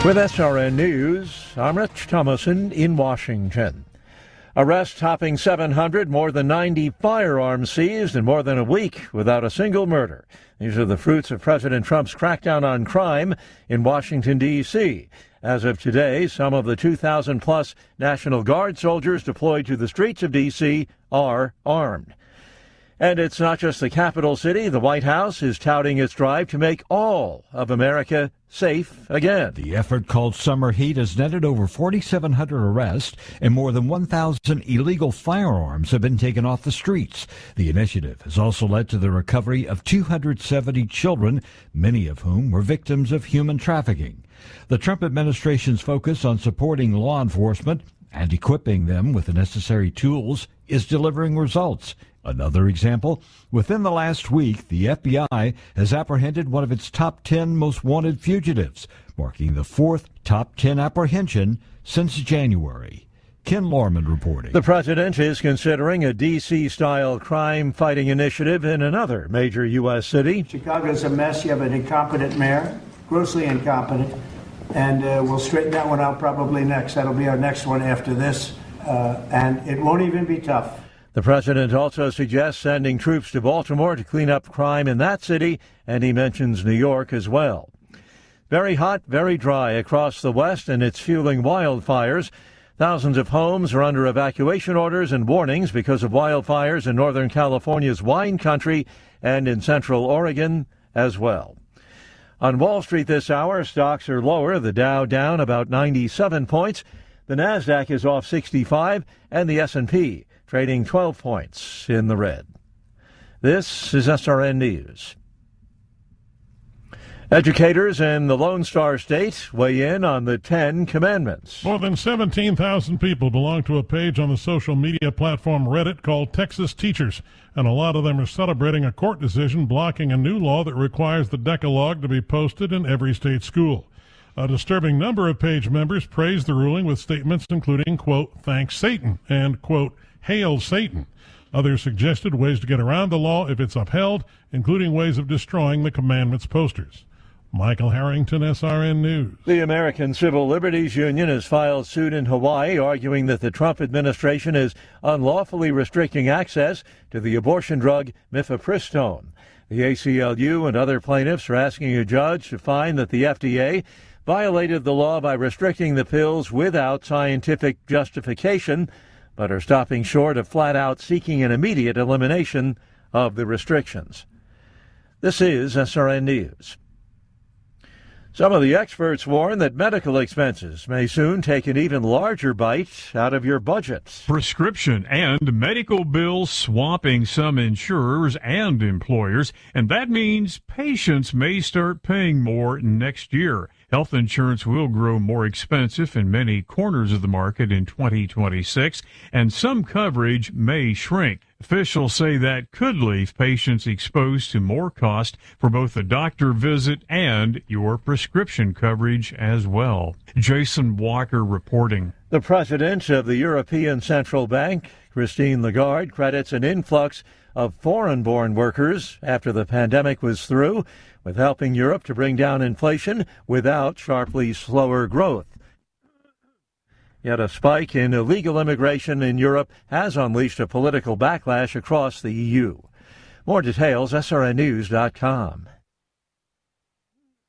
With SRN News, I'm Rich Thomason in Washington. Arrests topping 700, more than 90 firearms seized in more than a week without a single murder. These are the fruits of President Trump's crackdown on crime in Washington, D.C. As of today, some of the 2,000-plus National Guard soldiers deployed to the streets of D.C. are armed. And it's not just the capital city. The White House is touting its drive to make all of America safe again. The effort, called Summer Heat, has netted over 4,700 arrests and more than 1,000 illegal firearms have been taken off the streets. The initiative has also led to the recovery of 270 children, many of whom were victims of human trafficking. The Trump administration's focus on supporting law enforcement and equipping them with the necessary tools is delivering results. Another example, within the last week, the FBI has apprehended one of its top 10 most wanted fugitives, marking the fourth top 10 apprehension since January. Ken Lorman reporting. The president is considering a D.C.-style crime-fighting initiative in another major U.S. city. Chicago's a mess. You have an incompetent mayor, grossly incompetent, and we'll straighten that one out probably next. That'll be our next one after this, and it won't even be tough. The president also suggests sending troops to Baltimore to clean up crime in that city, and he mentions New York as well. Very hot, very dry across the West, and it's fueling wildfires. Thousands of homes are under evacuation orders and warnings because of wildfires in Northern California's wine country and in Central Oregon as well. On Wall Street this hour, stocks are lower, the Dow down about 97 points, the Nasdaq is off 65, and the S&P trading 12 points in the red. This is SRN News. Educators in the Lone Star State weigh in on the 10 Commandments. More than 17,000 people belong to a page on the social media platform Reddit called Texas Teachers, and a lot of them are celebrating a court decision blocking a new law that requires the Decalogue to be posted in every state school. A disturbing number of page members praised the ruling with statements including, quote, "Thanks Satan," and, quote, "Hail Satan." Others suggested ways to get around the law if it's upheld, including ways of destroying the commandments posters. Michael Harrington, SRN News. The American Civil Liberties Union has filed suit in Hawaii, arguing that the Trump administration is unlawfully restricting access to the abortion drug mifepristone. The ACLU and other plaintiffs are asking a judge to find that the FDA violated the law by restricting the pills without scientific justification, but are stopping short of flat-out seeking an immediate elimination of the restrictions. This is SRN News. Some of the experts warn that medical expenses may soon take an even larger bite out of your budget. Prescription and medical bills swamping some insurers and employers, and that means patients may start paying more next year. Health insurance will grow more expensive in many corners of the market in 2026, and some coverage may shrink. Officials say that could leave patients exposed to more cost for both the doctor visit and your prescription coverage as well. Jason Walker reporting. The president of the European Central Bank, Christine Lagarde, credits an influx of foreign-born workers after the pandemic was through with helping Europe to bring down inflation without sharply slower growth. Yet a spike in illegal immigration in Europe has unleashed a political backlash across the EU. More details, srnnews.com.